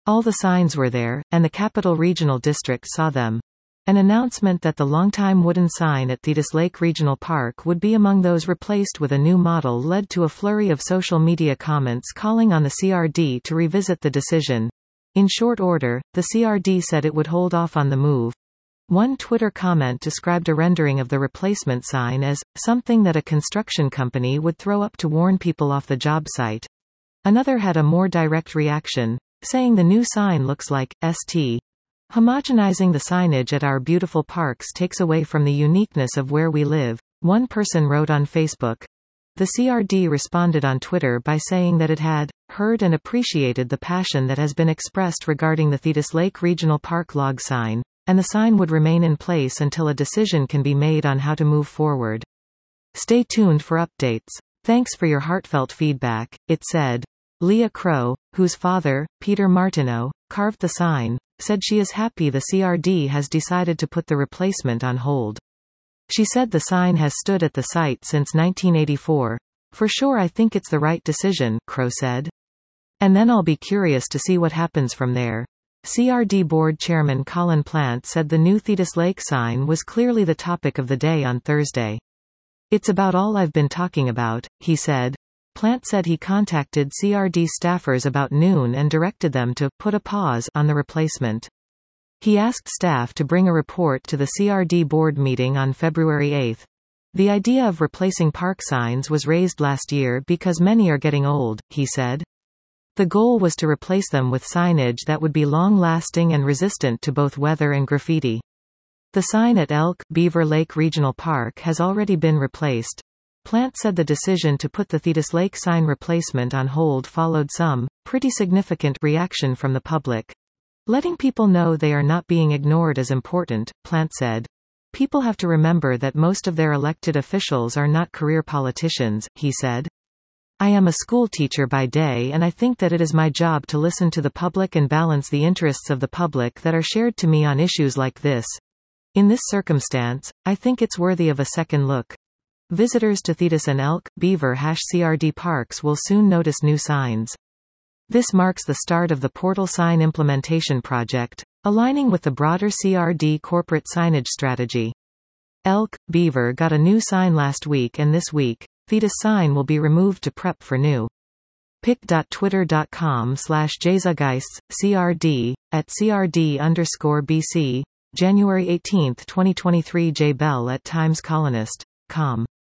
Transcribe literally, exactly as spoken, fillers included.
All the signs were there, and the Capital Regional District saw them. An announcement that the longtime wooden sign at Thetis Lake Regional Park would be among those replaced with a new model led to a flurry of social media comments calling on the C R D to revisit the decision. In short order, the C R D said it would hold off on the move. One Twitter comment described a rendering of the replacement sign as something that a construction company would throw up to warn people off the job site. Another had a more direct reaction, saying the new sign looks like St. Homogenizing the signage at our beautiful parks takes away from the uniqueness of where we live, one person wrote on Facebook. The C R D responded on Twitter by saying that it had heard and appreciated the passion that has been expressed regarding the Thetis Lake Regional Park log sign, and the sign would remain in place until a decision can be made on how to move forward. Stay tuned for updates. Thanks for your heartfelt feedback, it said. Leah Crow, whose father, Peter Martineau, carved the sign, said she is happy the C R D has decided to put the replacement on hold. She said the sign has stood at the site since nineteen eighty-four. For sure I think it's the right decision, Crow said. And then I'll be curious to see what happens from there. C R D Board Chairman Colin Plant said the new Thetis Lake sign was clearly the topic of the day on Thursday. It's about all I've been talking about, he said. Plant said he contacted C R D staffers about noon and directed them to put a pause on the replacement. He asked staff to bring a report to the C R D board meeting on February eighth. The idea of replacing park signs was raised last year because many are getting old, he said. The goal was to replace them with signage that would be long-lasting and resistant to both weather and graffiti. The sign at Elk Beaver Lake Regional Park has already been replaced. Plant said the decision to put the Thetis Lake sign replacement on hold followed some pretty significant reaction from the public. Letting people know they are not being ignored is important, Plant said. People have to remember that most of their elected officials are not career politicians, he said. I am a school teacher by day and I think that it is my job to listen to the public and balance the interests of the public that are shared to me on issues like this. In this circumstance, I think it's worthy of a second look. Visitors to Thetis and Elk, Beaver C R D parks will soon notice new signs. This marks the start of the Portal Sign Implementation Project, aligning with the broader C R D corporate signage strategy. Elk, Beaver got a new sign last week and this week, Thetis sign will be removed to prep for new. pic.twitter.com slash jzageists, CRD, at CRD underscore BC, January eighteenth twenty twenty-three J Bell at Times Colonist dot com